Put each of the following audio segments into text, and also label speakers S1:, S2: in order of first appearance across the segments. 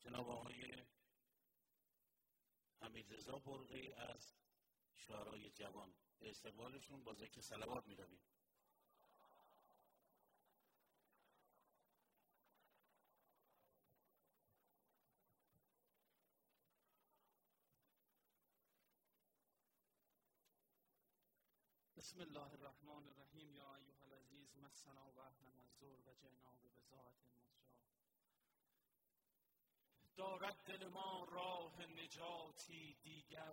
S1: جناب آقای حمیدرضا برقی از شعرای جوان. به استقبالشون با ذکر صلوات می‌رویم.
S2: بسم الله الرحمن الرحیم. یا ایها العزیز مسنا و اهلنا الزور و جئنا ببضاعة مزجاة. دارد دل ما راه نجاتی دیگر،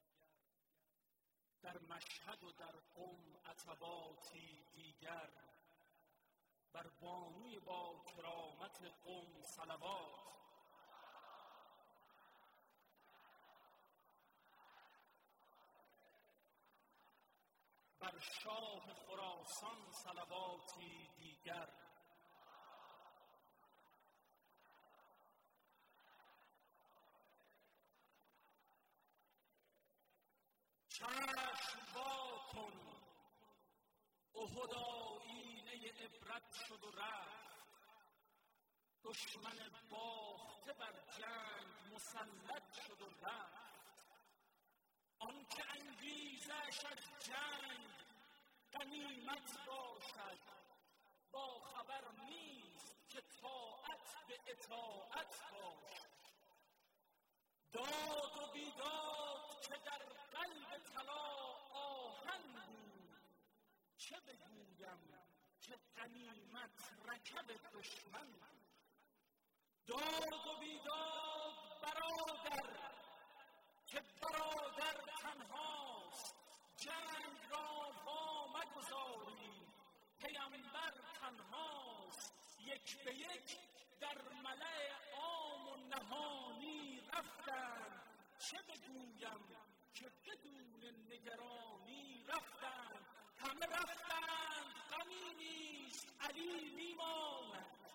S2: در مشهد و در قم عتباتی دیگر. بر بانوی با کرامت قم صلوات، بر شاه خراسان صلواتی دیگر. چشم وا کن، احد آیینه عبرت شد و رفت. دشمن باخته بر جنگ مسلط شد و رفت. آن که انگیزش از جنگ غنیمت باشد، با خبر نیست که طاعت به اطاعت باشد. داد و بیداد که در قلب طلا آهن بود، چه بگویم که غنیمت رکب دشمن بود. داد و بیداد برادر، که برادر تنهاست. جنگ را وا مگذارید، پیامبر تنهاست. یک به یک در ملأ عام و نهانی رفتند، چه بگویم که بدون نگرانی رفتند. همه رفتند غمی نیست علی میماند.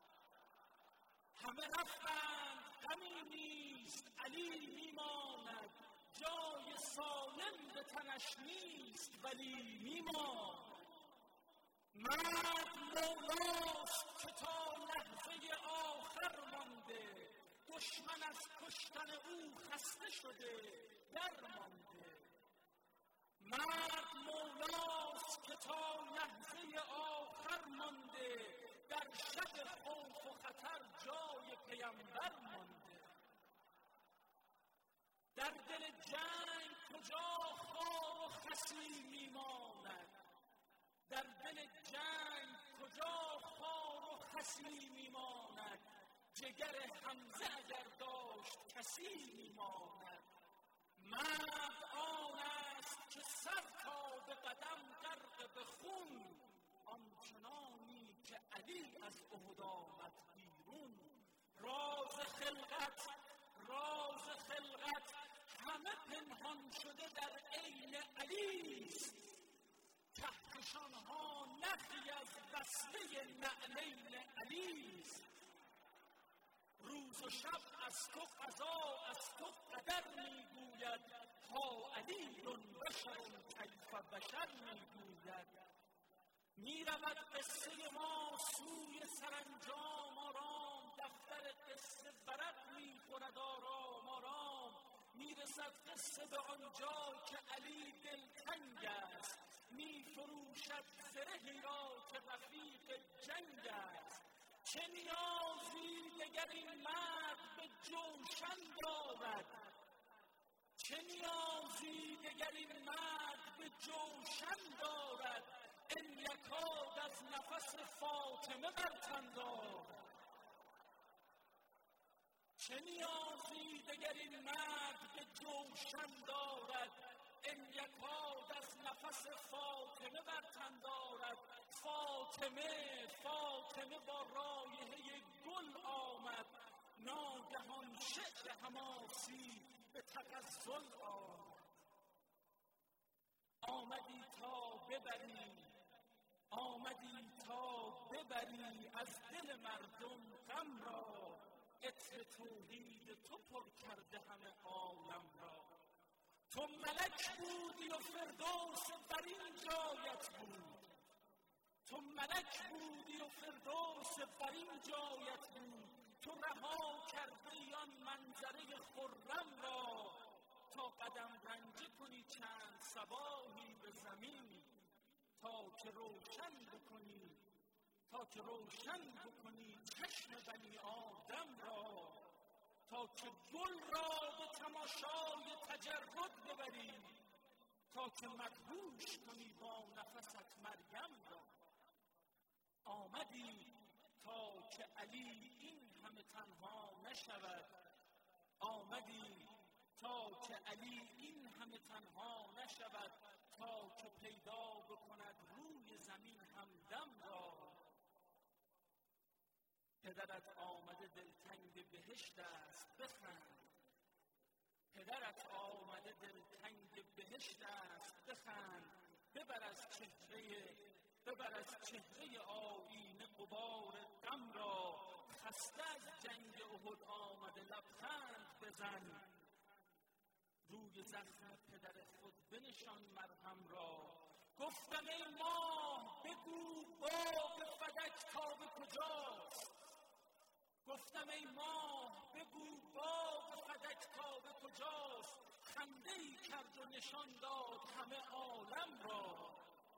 S2: همه رفتند غمی نیست علی میماند. جای سالم به تنش نیست ولی میماند. مرد مولاست که تا لحظه آخر مانده، دشمن از کشتن او خسته شده درمانده. مرد مولاست که تا لحظه آخر مانده، در شب خوف و خطر جای پیامبر مانده. در دل جنگ کجا خار و خسی میماند، در دل جنگ کجا خار و خسی میماند. جگر حمزه اگر داشت کسی میماند. مرد آن است که سر تا به قدم غرق به خون، آنچنانی که علی از احد آمد بیرون. راز خلقت همه پنهان شده در عین علیست. کهکشانها نخی از وصله نعلین علیست. روز و شب از تو قضا از تو قدر میگوید، ها علی بشر کیف بشر میگوید. میرود قصه ما سوی سرانجام آرام، دفتر قصه ورق میخورد آرام آرام. میرسد قصه به آنجا که علی دلتنگ است، میفروشد زرهی را که رفیق جنگ است. چه نیازی دگر این مرد به جوشن دارد، چه نیازی دگر این مرد به جوشن دارد. ان یکاد از نفس فاطمه بر تن دارد. چه نیازی دگر این مرد به جوشن دارد. ان یکاد از نفس فاطمه بر تن دارد. فاطمه با رایحه گل آمد، ناگهان شعر حماسی به تغزل آمد. آمدی تا ببری از دل مردم غم را، عطر توحید تو پر کرده همه عالم را. تو ملک بودی و فردوس بر این جایت بود، تو ملک بودی و فردوس بر این جایت بود. تو رها کرده خرم را تا قدم رنجه کنی چند صباحی به زمین، تا که روشن بکنی چشم بنی آدم را، تا که گل را به تماشای تجرد ببری، تا که مدهوش کنی با نفست مریم را. آمدی تا که علی این همه تنها نشود، آمدی تا که علی این همه تنها نشود، تا که پیدا بکند روی زمین همدم را. پدرت آمده دلتنگ بهشت است بخند، پدرت آمده دلتنگ بهشت است بخند، ببر از چهره آیینه غبار غم را. خسته از جنگ احد آمده لبخند بزن، روی زخم پدر خود بنشان مرهم را. گفتم ای ماه بگو باغ فدک تا به کجاست، گفتم ای ماه بگو باغ فدک تا به کجاست. خنده‌ای کرد و نشان داد همه عالم را.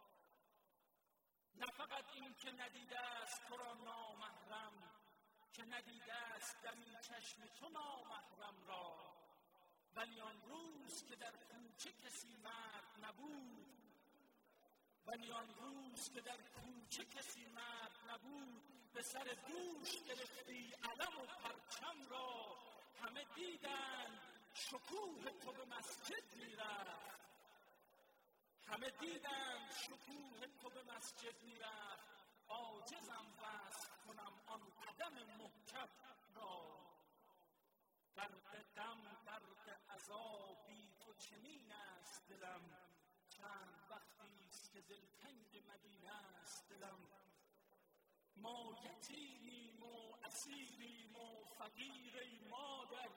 S2: نه فقط این که ندیده است تو را نامحرم، که ندیده است در این چشم تو نامحرم را. ولی آن روز که در کوچه کسی مرد نبود، ولی آن روز که در کوچه کسی مرد نبود، به سر دوش گرفتی علم و پرچم را. همه دیدند شکوه تو به مسجد میرفت، همه دیدند شکوه تو به مسجد میرفت. عاجزم وصف کنم آن قدم محکم را. غرق غم غرق عذابی تو چنین است دلم، چند وقتی است که دلتنگ مدینه است دلم. ما یتیمیم و اسیریم و فقیر ای مادر،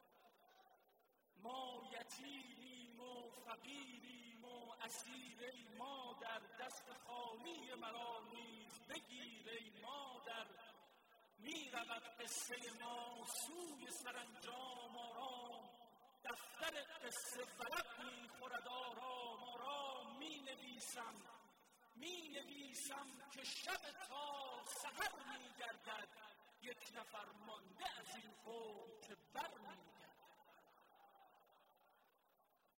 S2: ما یتیمیم و فقیریم و اسیر ای مادر. دست خالی مرا نیز بگیر ای مادر. می رود قصه ما سوی سرانجام آرام، دفتر قصه ورق می خورد آرام آرام. می نویسم که شب تا سحر می گردد، یک نفر مانده از این قوم که بر می گردد.